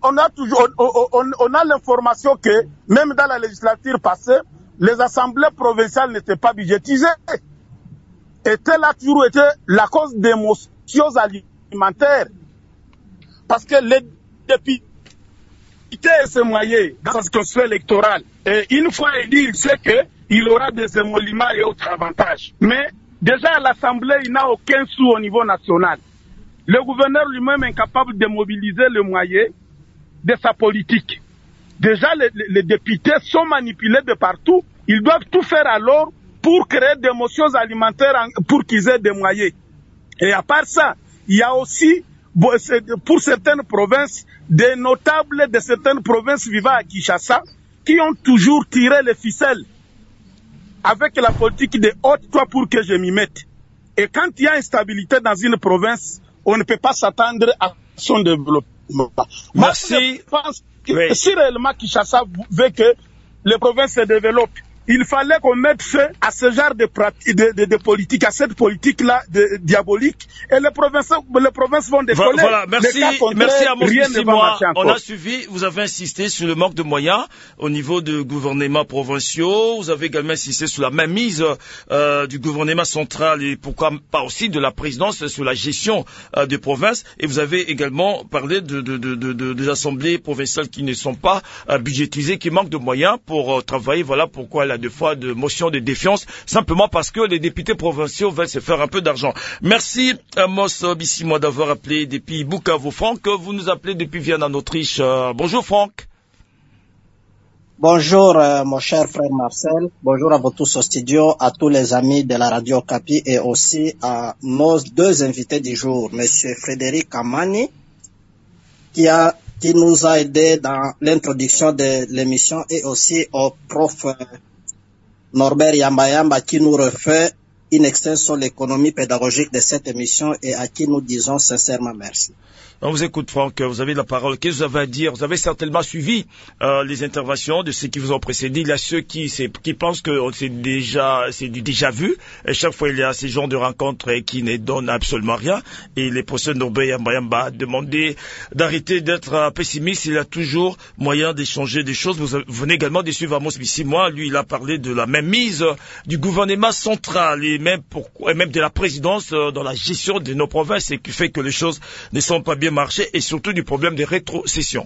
a l'information que, même dans la législature passée, les assemblées provinciales n'étaient pas budgétisées. Et telle a toujours été la cause des motions alimentaires. Parce que les députés se moyaient dans la circonscription électorale. Et une fois élu, il sait qu'il aura des émoluments et autres avantages. Mais déjà à l'Assemblée, il n'a aucun sou au niveau national. Le gouverneur lui-même est incapable de mobiliser le moyen de sa politique. Déjà, les députés sont manipulés de partout. Ils doivent tout faire alors pour créer des motions alimentaires pour qu'ils aient des moyens. Et à part ça, il y a aussi, pour certaines provinces, des notables de certaines provinces vivant à Kinshasa qui ont toujours tiré les ficelles avec la politique de haute-toi pour que je m'y mette. Et quand il y a instabilité dans une province, on ne peut pas s'attendre à son développement. Merci. Moi, je pense que si réellement Kinshasa veut que les provinces se développent, il fallait qu'on mette fin à ce genre de politique, à cette politique-là diabolique, et les provinces vont décoller. Voilà, merci à moi. On a suivi, vous avez insisté sur le manque de moyens au niveau du gouvernement provinciaux, vous avez également insisté sur la mainmise du gouvernement central et pourquoi pas aussi de la présidence sur la gestion des provinces, et vous avez également parlé des assemblées provinciales qui ne sont pas budgétisées, qui manquent de moyens pour travailler. Voilà pourquoi des fois de motion de défiance, simplement parce que les députés provinciaux veulent se faire un peu d'argent. Merci Amos Bissimo d'avoir appelé depuis Bukavu. Franck, vous nous appelez depuis Vienne en Autriche. Bonjour Franck. Bonjour mon cher frère Marcel, bonjour à vous tous au studio, à tous les amis de la radio Capi et aussi à nos deux invités du jour, monsieur Frédéric Amani, qui nous a aidé dans l'introduction de l'émission, et aussi au prof Norbert Yamba qui nous refait une extension de l'économie pédagogique de cette émission et à qui nous disons sincèrement merci. On vous écoute Franck, vous avez la parole. Qu'est-ce que vous avez à dire? Vous avez certainement suivi les interventions de ceux qui vous ont précédé. Il y a ceux qui pensent que c'est du déjà vu. Et chaque fois il y a ces genres de rencontres qui ne donnent absolument rien. Et les professeurs Norbert Yamba a demandé d'arrêter d'être pessimiste. Il y a toujours moyen d'échanger des choses. Vous venez également de suivre Amos Bissimo. Lui, il a parlé de la mainmise du gouvernement central et même de la présidence dans la gestion de nos provinces, et qui fait que les choses ne sont pas bien marché, et surtout du problème de rétrocession.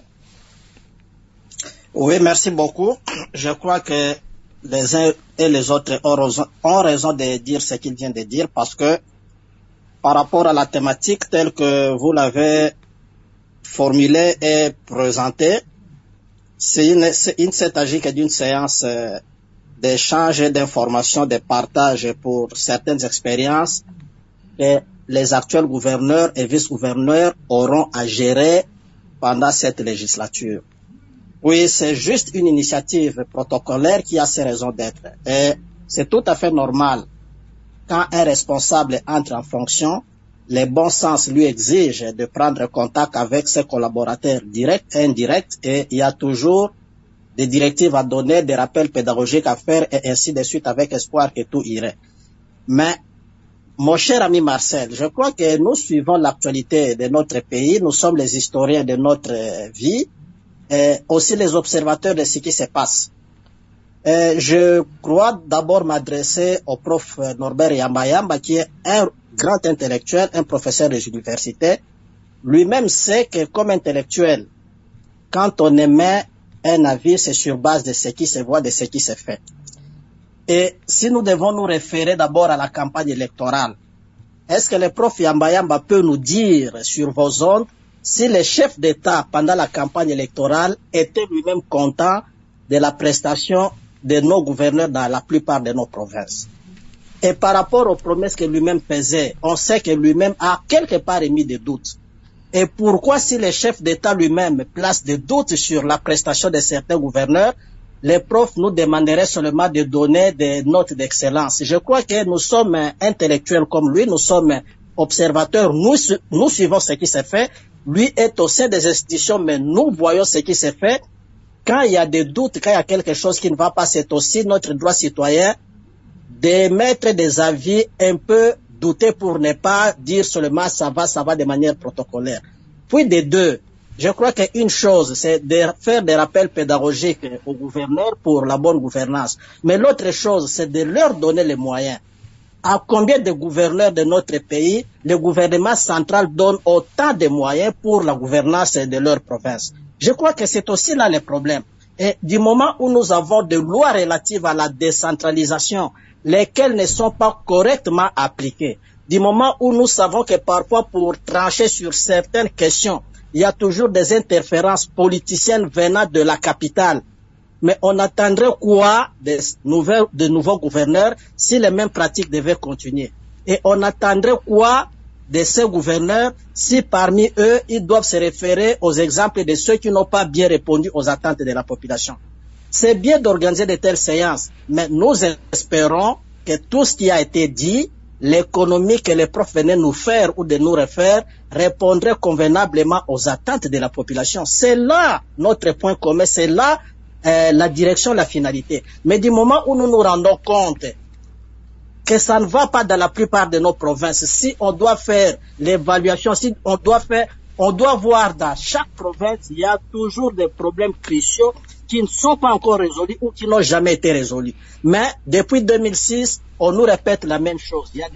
Oui, merci beaucoup. Je crois que les uns et les autres ont raison de dire ce qu'ils viennent de dire, parce que par rapport à la thématique telle que vous l'avez formulée et présentée, il ne s'agit que d'une séance d'échange et d'information, de partage pour certaines expériences et les actuels gouverneurs et vice-gouverneurs auront à gérer pendant cette législature. Oui, c'est juste une initiative protocolaire qui a ses raisons d'être. Et c'est tout à fait normal. Quand un responsable entre en fonction, le bon sens lui exige de prendre contact avec ses collaborateurs directs et indirects, et il y a toujours des directives à donner, des rappels pédagogiques à faire, et ainsi de suite, avec espoir que tout irait. Mais mon cher ami Marcel, je crois que nous suivons l'actualité de notre pays, nous sommes les historiens de notre vie et aussi les observateurs de ce qui se passe. Je crois d'abord m'adresser au prof Norbert Yamba qui est un grand intellectuel, un professeur des universités. Lui-même sait que comme intellectuel, quand on émet un avis, c'est sur base de ce qui se voit, de ce qui se fait. Et si nous devons nous référer d'abord à la campagne électorale, est-ce que le prof Yamba peut nous dire sur vos ondes si le chef d'État pendant la campagne électorale était lui-même content de la prestation de nos gouverneurs dans la plupart de nos provinces? Et par rapport aux promesses que lui-même faisait, on sait que lui-même a quelque part émis des doutes. Et pourquoi si le chef d'État lui-même place des doutes sur la prestation de certains gouverneurs, les profs nous demanderaient seulement de donner des notes d'excellence? Je crois que nous sommes intellectuels comme lui, nous sommes observateurs, nous suivons ce qui se fait. Lui est au sein des institutions, mais nous voyons ce qui se fait. Quand il y a des doutes, quand il y a quelque chose qui ne va pas, c'est aussi notre droit citoyen d'émettre des avis un peu doutés pour ne pas dire seulement ça va de manière protocolaire. Puis des deux, je crois qu'une chose, c'est de faire des rappels pédagogiques aux gouverneurs pour la bonne gouvernance. Mais l'autre chose, c'est de leur donner les moyens. À combien de gouverneurs de notre pays, le gouvernement central donne autant de moyens pour la gouvernance de leur province? Je crois que c'est aussi là le problème. Et du moment où nous avons des lois relatives à la décentralisation, lesquelles ne sont pas correctement appliquées, du moment où nous savons que parfois pour trancher sur certaines questions, il y a toujours des interférences politiciennes venant de la capitale. Mais on attendrait quoi de nouveaux gouverneurs si les mêmes pratiques devaient continuer? Et on attendrait quoi de ces gouverneurs si parmi eux, ils doivent se référer aux exemples de ceux qui n'ont pas bien répondu aux attentes de la population? C'est bien d'organiser de telles séances, mais nous espérons que tout ce qui a été dit, l'économie que les profs venaient nous faire ou de nous refaire, répondrait convenablement aux attentes de la population. C'est là notre point commun, c'est là la direction, la finalité. Mais du moment où nous nous rendons compte que ça ne va pas dans la plupart de nos provinces, si on doit faire l'évaluation, si on doit voir dans chaque province, il y a toujours des problèmes cruciaux qui ne sont pas encore résolus ou qui n'ont jamais été résolus. Mais depuis 2006, on nous répète la même chose. Il y a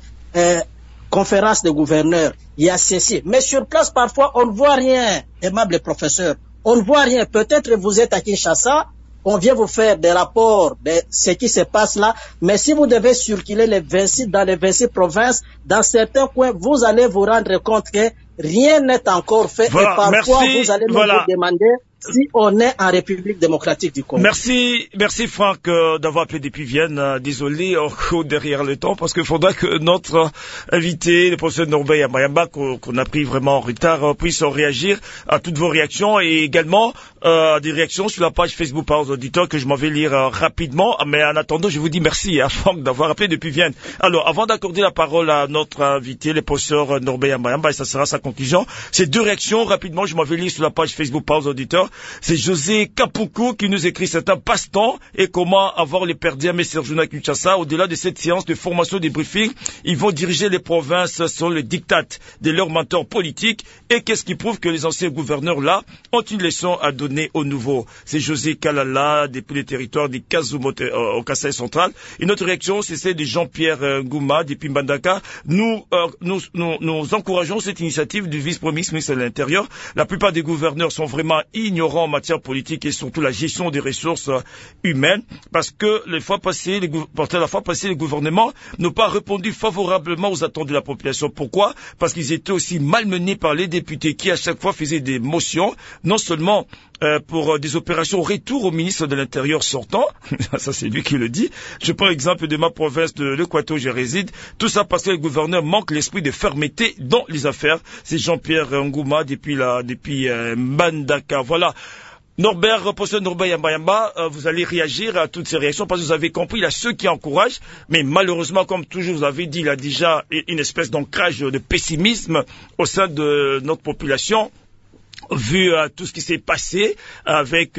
des conférences de gouverneurs, il y a ceci. Mais sur place, parfois, on ne voit rien, aimable professeur. On ne voit rien. Peut-être vous êtes à Kinshasa, on vient vous faire des rapports de ce qui se passe là, mais si vous devez circuler dans les 26 provinces, dans certains coins, vous allez vous rendre compte que rien n'est encore fait. Voilà, et parfois, vous allez nous demander si on est en République démocratique du Congo. Merci Franck d'avoir appelé depuis Vienne. Désolé, on court derrière le temps parce qu'il faudra que notre invité, le professeur Norbert Yamba, qu'on a pris vraiment en retard, puisse réagir à toutes vos réactions et également des réactions sur la page Facebook par aux auditeurs que je m'en vais lire rapidement. Mais en attendant, je vous dis merci à Franck d'avoir appelé depuis Vienne. Alors, avant d'accorder la parole à notre invité, le professeur Norbert Yamba, et ça sera sa conclusion, ces deux réactions rapidement, je m'en vais lire sur la page Facebook par aux auditeurs. C'est José Kapuku qui nous écrit: c'est un passe-temps et comment avoir les perdus à Messerjuna Kinshasa. Au-delà de cette séance de formation des briefings, ils vont diriger les provinces selon le diktat de leurs mentors politiques. Et qu'est-ce qui prouve que les anciens gouverneurs là ont une leçon à donner aux nouveaux? C'est José Kalala depuis les territoires du Kazumo au Kasaï central. Une autre réaction, c'est celle de Jean-Pierre Ngouma depuis Mbandaka. Nous encourageons cette initiative du vice-premier ministre de l'Intérieur. La plupart des gouverneurs sont vraiment ignorants en matière politique et surtout la gestion des ressources humaines, parce que la fois passée, les gouvernements n'ont pas répondu favorablement aux attentes de la population. Pourquoi? Parce qu'ils étaient aussi malmenés par les députés qui à chaque fois faisaient des motions, non seulement pour des opérations retour au ministre de l'Intérieur sortant, ça c'est lui qui le dit. Je prends l'exemple de ma province de l'Équateur où je réside. Tout ça parce que le gouverneur manque l'esprit de fermeté dans les affaires. C'est Jean-Pierre Ngouma depuis Mbandaka. Voilà. Norbert, professeur Norbert Yamba, vous allez réagir à toutes ces réactions parce que vous avez compris, il y a ceux qui encouragent, mais malheureusement, comme toujours vous avez dit, il y a déjà une espèce d'ancrage de pessimisme au sein de notre population. Vu tout ce qui s'est passé avec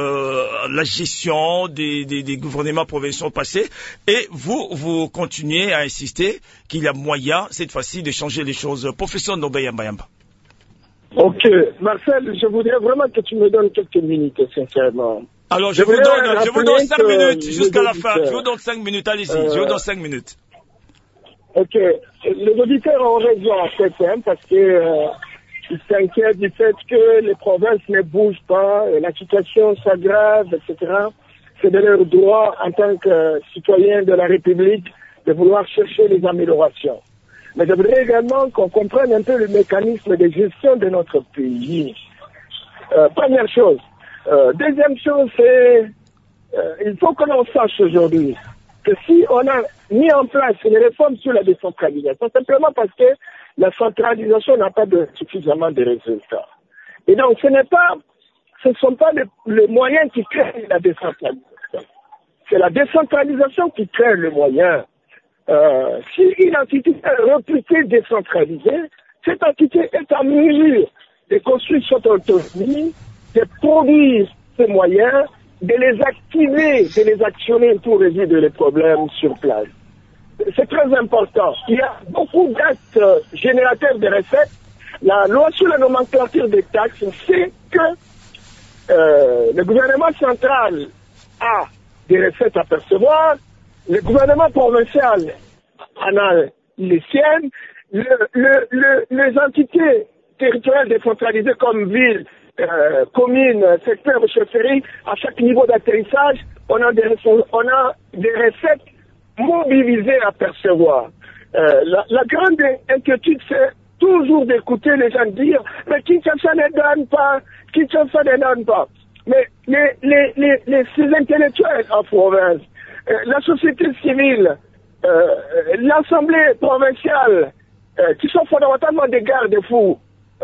la gestion des gouvernements provinciaux passés, et vous continuez à insister qu'il y a moyen, cette fois-ci, de changer les choses. Professeur Norbert Yamba. Ok, Marcel, je voudrais vraiment que tu me donnes quelques minutes, sincèrement. Alors, je vous donne 5 minutes jusqu'à la fin. Je vous donne 5 minutes, allez-y, je vous donne 5 minutes. Ok, les auditeurs ont raison en fait, parce que ils s'inquiètent du fait que les provinces ne bougent pas, la situation s'aggrave, etc. C'est de leur droit en tant que citoyens de la République de vouloir chercher les améliorations. Mais je voudrais également qu'on comprenne un peu le mécanisme de gestion de notre pays. Première chose. Deuxième chose, c'est il faut que l'on sache aujourd'hui que si on a mis en place une réforme sur la décentralisation, simplement parce que la centralisation n'a pas suffisamment de résultats. Et donc, ce ne sont pas les moyens qui créent la décentralisation. C'est la décentralisation qui crée le moyen. Si une entité est réputée décentralisée, cette entité est en mesure de construire son autonomie, de produire ses moyens, de les activer, de les actionner pour résoudre les problèmes sur place. C'est très important. Il y a beaucoup d'actes générateurs de recettes. La loi sur la nomenclature des taxes fait que le gouvernement central a des recettes à percevoir, le gouvernement provincial en a les siennes, les entités territoriales décentralisées comme villes, communes, secteurs de chefferie, à chaque niveau d'atterrissage, on a des recettes mobilisées à percevoir. La grande inquiétude, c'est toujours d'écouter les gens dire « mais Kinshasa ne donne pas, Kinshasa ne donne pas ». Mais ces intellectuels en province, la société civile, l'Assemblée provinciale, qui sont fondamentalement des garde-fous,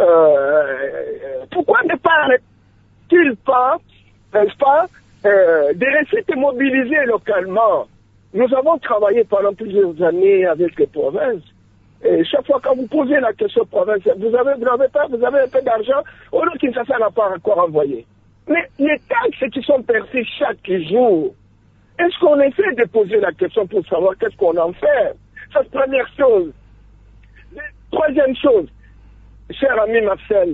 pourquoi ne parlent-ils pas, n'est-ce pas, des recettes mobilisées localement? Nous avons travaillé pendant plusieurs années avec les provinces. Et chaque fois quand vous posez la question province, vous avez un peu d'argent, au lieu Kinshasa n'a pas encore envoyé. Mais les taxes qui sont perçues chaque jour, est-ce qu'on essaie de poser la question pour savoir qu'est-ce qu'on en fait? C'est la première chose. Troisième chose, cher ami Marcel,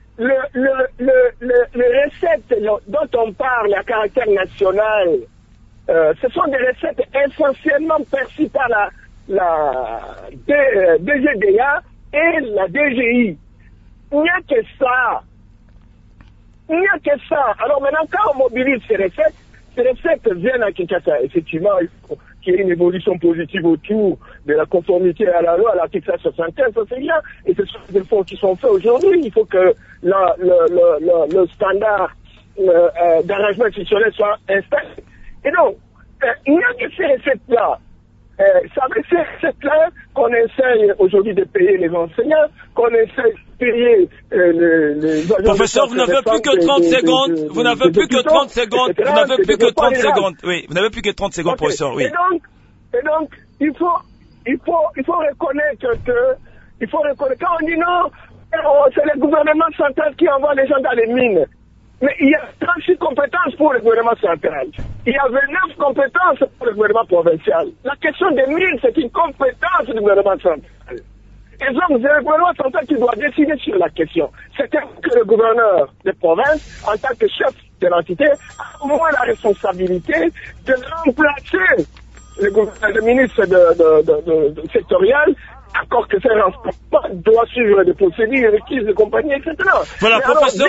les recettes dont on parle à caractère national, ce sont des recettes essentiellement perçues par la DGDA et la DGI. Il n'y a que ça. Il n'y a que ça. Alors maintenant, quand on mobilise ces recettes viennent à Kinshasa. Effectivement, il faut qu'il y ait une évolution positive autour de la conformité à la loi, à l'article 75, ça c'est bien. Et ce sont des efforts qui sont faits aujourd'hui. Il faut que le standard d'arrangement institutionnel soit installé. Et donc, il n'y a que ces recettes-là. C'est ces recettes-là qu'on essaye aujourd'hui de payer les enseignants, qu'on essaye de payer les Professeur, vous n'avez plus que 30 secondes. Vous n'avez plus que 30 secondes. Vous n'avez plus que 30 secondes. Oui, vous n'avez plus que 30 secondes, professeur. Oui. Et donc, il faut reconnaître que, quand on dit non, c'est le gouvernement central qui envoie les gens dans les mines. Mais il y a 36 compétences pour le gouvernement central. Il y a 29 compétences pour le gouvernement provincial. La question des mines, c'est une compétence du gouvernement central. Et donc, c'est le gouvernement central qui doit décider sur la question. C'est que le gouverneur de province, en tant que chef de l'entité, a au moins la responsabilité de remplacer le ministre sectoriel, encore que c'est un doit suivre des procédures requises de compagnie, etc. Voilà, professeur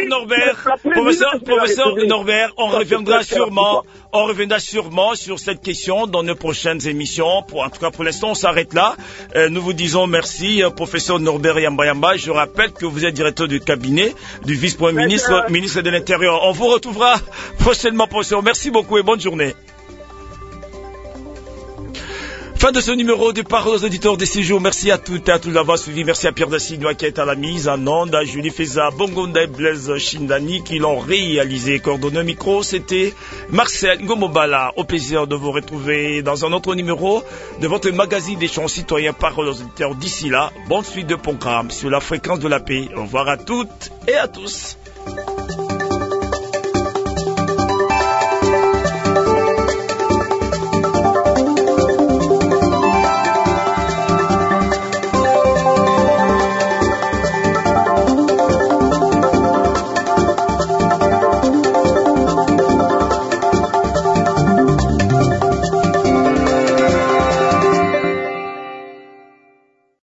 Norbert, on reviendra sûrement sur cette question dans nos prochaines émissions. En tout cas, pour l'instant, on s'arrête là. Nous vous disons merci, professeur Norbert Yamba. Je rappelle que vous êtes directeur du cabinet du vice-premier ministre de l'Intérieur. On vous retrouvera prochainement, professeur. Merci beaucoup et bonne journée. Fin de ce numéro de Parole aux auditeurs de 6 jours. Merci à toutes et à tous d'avoir suivi. Merci à Pierre Dassinois qui est à la mise en onde, à Julie Feza, Bongonda et Blaise Chindani qui l'ont réalisé. Coordonné au micro, c'était Marcel Ngomobala. Au plaisir de vous retrouver dans un autre numéro de votre magazine des chants citoyens Parole aux auditeurs. D'ici là, bonne suite de programme sur la fréquence de la paix. Au revoir à toutes et à tous.